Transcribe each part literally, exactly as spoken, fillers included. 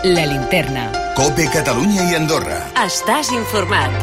La Linterna. COPE Catalunya i Andorra. Estàs informat.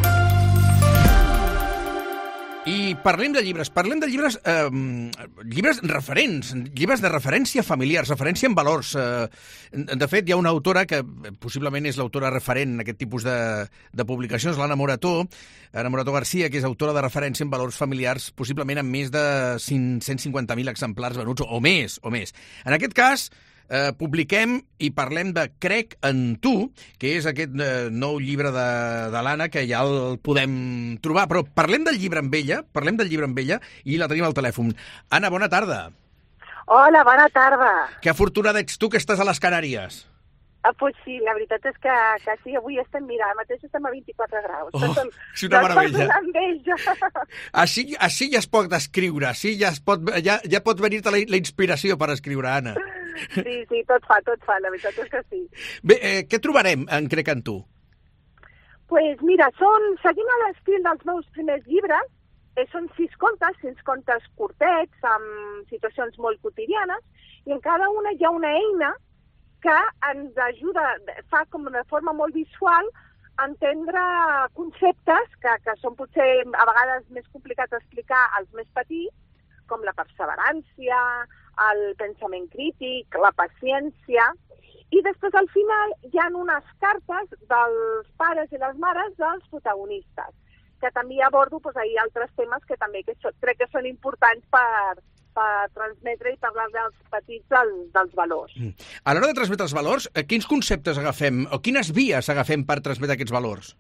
I parlem de llibres, parlem de llibres, eh, llibres referents, llibres de referència familiars, referència en valors. Eh, de fet, hi ha una autora que possiblement és l'autora referent en aquest tipus de, de publicacions, l'Anna Morató, Anna Morató Garcia, que és autora de referència en valors familiars, possiblement amb més de cent cinquanta mil exemplars venuts, o més, o més. En aquest cas, Eh, publiquem i parlem de Crec en tu, que és aquest eh, nou llibre de, de l'Anna, que ja el podem trobar. Però parlem del llibre amb ella, parlem del llibre amb ella, i la tenim al telèfon. Anna, bona tarda. Hola, bona tarda. Que afortunada ets tu que estàs a les Canàries. Ah, pues sí, la veritat és que, que sí, avui estem mirant, mateix estem a vint-i-quatre graus. Oh, és una meravella. Així, així ja es pot escriure, així ja, es pot, ja, ja pot venir-te la, la inspiració per escriure, Anna. Sí, sí, tot fa, tot fa, la veritat és que sí. Bé, eh, què trobarem en Crec en tu? Pues mira, són, seguint l'estil dels meus primers llibres, eh, són sis contes, sis contes curtets, amb situacions molt quotidianes, i en cada una hi ha una eina que ens ajuda, fa com de forma molt visual, a entendre conceptes que, que són potser a vegades més complicats d'explicar als més petits, com la perseverància, el pensament crític, la paciència, i després al final hi ha unes cartes dels pares i les mares dels protagonistes, que també abordo doncs, ahir altres temes que també que so, crec que són importants per, per transmetre i parlar dels petits dels, dels valors. Mm. A l'hora de transmetre els valors, quins conceptes agafem o quines vies agafem per transmetre aquests valors?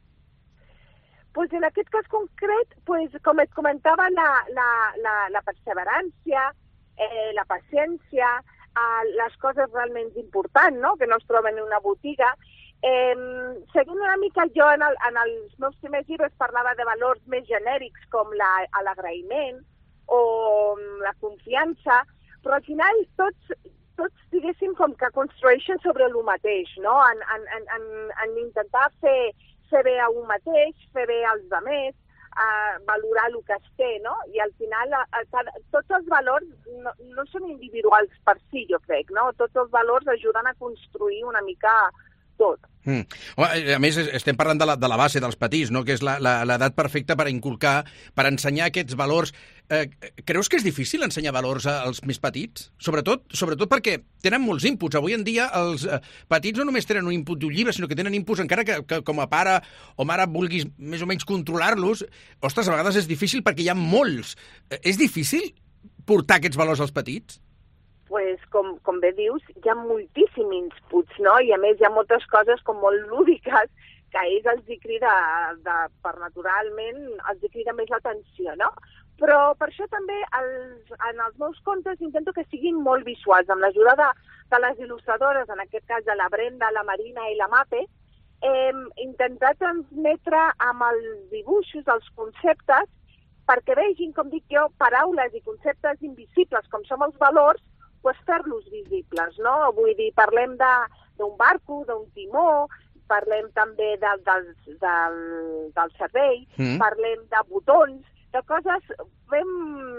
Pues en aquest cas concret, pues, com et comentava, la, la, la, la perseverància, eh, la paciència, eh, les coses realment importants, no?, que no es troben en una botiga. Eh, seguint una mica jo en, el, en els meus primers llibres parlava de valors més genèrics com la, l'agraïment o la confiança, però al final tots, tots diguéssim com que construeixen sobre el mateix, no?, en, en, en, en, en intentar fer fer bé a un mateix, fer bé als altres, uh, valorar el que es té, no? I al final uh, cada, tots els valors no, no són individuals per si, jo crec, no? Tots els valors ajuden a construir una mica tot. Mm. A més, estem parlant de la, de la base dels petits, no?, que és l'edat perfecta per inculcar, per ensenyar aquests valors. Eh, creus que és difícil ensenyar valors als més petits? Sobretot, sobretot perquè tenen molts inputs. Avui en dia els eh, petits no només tenen un input d'un llibre, sinó que tenen inputs encara que, que com a pare o mare vulguis més o menys controlar-los. Ostres, a vegades és difícil perquè hi ha molts. Eh, és difícil portar aquests valors als petits? Pues, com, com bé dius, hi ha moltíssims inputs, no? I a més hi ha moltes coses com molt lúdiques que a ells els hi crida, de, per naturalment, els hi crida més l'atenció, no? Però per això també els, en els meus contes intento que siguin molt visuals, amb l'ajuda de, de les il·lustradores, en aquest cas de la Brenda, la Marina i la Mape, hem intentat transmetre amb els dibuixos, els conceptes, perquè vegin, com dic jo, paraules i conceptes invisibles, com són els valors, pues fer-los visibles, no? Vull dir, parlem d'un barco, d'un timó, parlem també de, del, del, del servei, mm. parlem de botons, de coses, fem,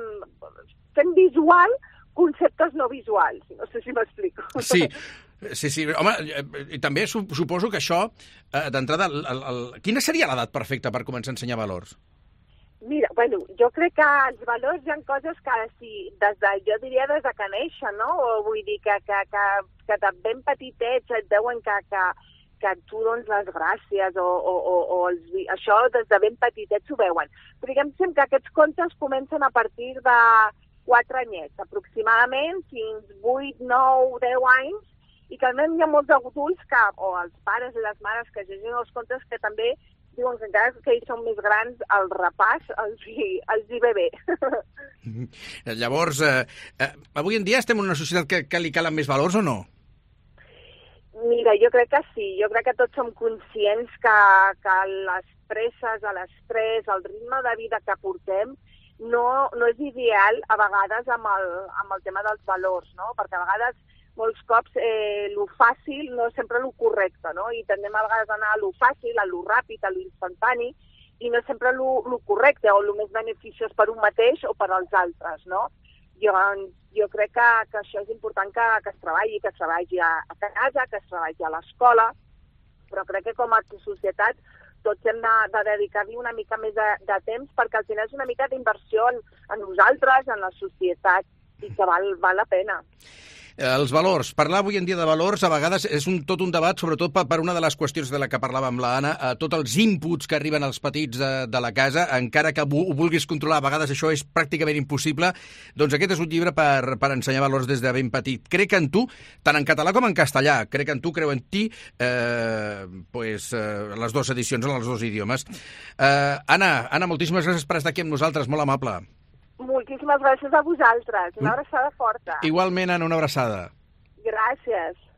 fem visual conceptes no visuals. No sé si m'explico. Sí, sí, sí. Home, i també suposo que això, d'entrada, el, el, el... quina seria l'edat perfecta per començar a ensenyar valors? Mira, bueno, jo crec que els valors hi ha coses que, sí, des de, jo diria des de que neixen, no? O vull dir que, que, que, que de ben petitets et veuen que, que, que tu dones les gràcies o, o, o, o els, això des de ben petitets ho veuen. Però diguem que aquests contes comencen a partir de quatre anyets, aproximadament, fins vuit, nou, deu anys, i que almenys hi ha molts adults que, o els pares i les mares que llegeixen els contes que també diuen que encara que ells són més grans, el repàs els hi, els hi ve bé. Llavors, eh, eh, avui en dia estem en una societat que, que li calen més valors o no? Mira, jo crec que sí. Jo crec que tots som conscients que, que les presses, l'estrès, el ritme de vida que portem no, no és ideal a vegades amb el, amb el tema dels valors, no? Perquè a vegades molts cops eh, lo fàcil no és sempre lo correcte, no? I tendem a vegades a anar a lo fàcil, a lo ràpid, a lo instantani, i no sempre lo, lo correcte o lo més beneficiós per un mateix o per als altres, no? jo, jo crec que, que això és important que, que es treballi, que es treballi a, a casa, que es treballi a l'escola, però crec que com a societat tots hem de, de dedicar-hi una mica més de, de temps, perquè al final és una mica d'inversió en, en nosaltres, en la societat, i que val, val la pena. Els valors. Parlar avui en dia de valors a vegades és un, tot un debat, sobretot per, per una de les qüestions de la que parlàvem amb la Anna, eh, tots els inputs que arriben als petits de, de la casa, encara que ho vulguis controlar, a vegades això és pràcticament impossible, doncs aquest és un llibre per, per ensenyar valors des de ben petit. Crec en tu, tant en català com en castellà, crec en tu, creu en ti, eh, pues, eh, les dues edicions en els dos idiomes. Eh, Anna, Anna, moltíssimes gràcies per estar aquí amb nosaltres, molt amable. Moltíssimes gràcies a vosaltres. Una abraçada forta. Igualment, Anna, una abraçada. Gràcies.